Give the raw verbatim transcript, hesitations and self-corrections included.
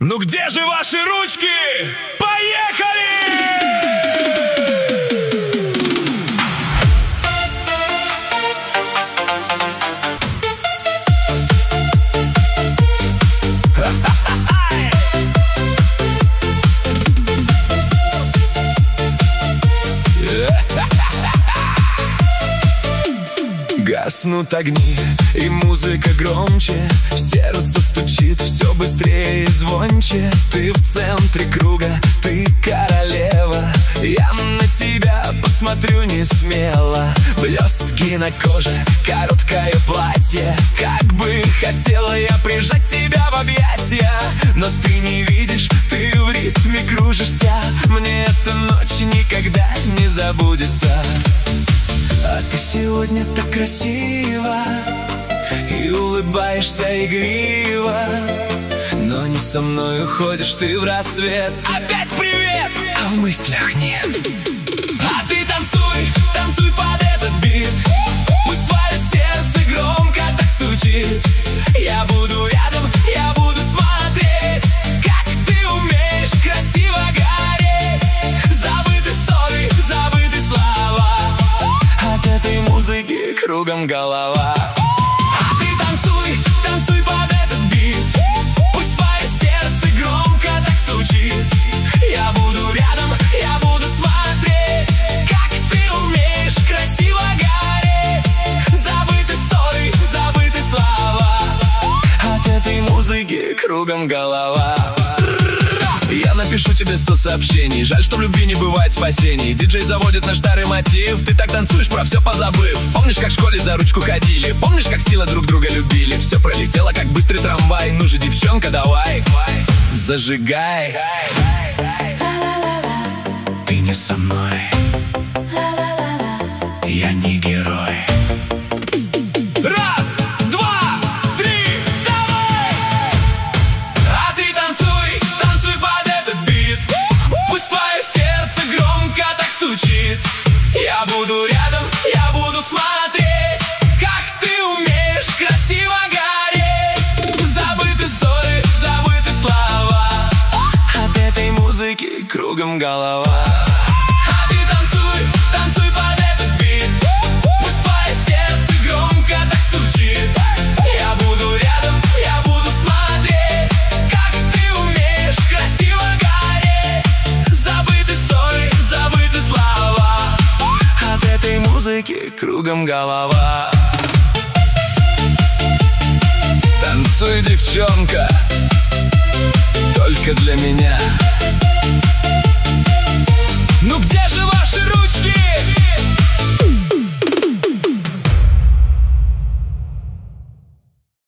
Ну где же ваши ручки? Поехали! Гаснут огни, и музыка громче, сердце стучит все быстрее и звонче. Ты в центре круга, ты королева. Я на тебя посмотрю не смело. Блестки на коже, короткое платье. Как бы хотела я прижать тебя в объятия, но ты не видишь, ты в ритме кружишься. Мне эта ночь никогда не забудется. А ты сегодня так красива и улыбаешься игриво, но не со мной уходишь ты в рассвет. Опять привет, а в мыслях нет. А ты танцуй, танцуй под этот бит. Пусть твое сердце громко так стучит. Я буду рядом, я буду смотреть, как ты умеешь красиво гореть. Забыты ссоры, забыты слова, от этой музыки кругом голова. А ты танцуй, танцуй под этот бит. Пусть твое сердце громко так стучит. Я буду рядом, я буду смотреть, как ты умеешь красиво гореть. Забыты ссоры, забыты слова, от этой музыки кругом голова. Я напишу тебе сто сообщений. Жаль, что в любви не бывает спасений. Диджей заводит наш старый мотив. Ты так танцуешь, про все позабыв. Помнишь, как в школе за ручку ходили? Помнишь, как сильно друг друга любили? Все пролетело, как быстрый трамвай. Ну же, девчонка, давай, зажигай. Ты не со мной, я не герой. Раз, два, три, давай! А ты танцуй, танцуй под этот бит. Пусть твое сердце громко так стучит. Я буду рядом, я буду смотреть, как ты умеешь красиво гореть. Забыты ссоры, забыты слова, от этой музыки кругом голова. А ты танцуй, танцуй под этот бит. Пусть твое сердце громко так стучит. Я буду рядом, я буду смотреть, как ты умеешь красиво гореть. Забыты ссоры, забыты слова, от этой музыки кругом голова. Танцуй, девчонка, только для меня.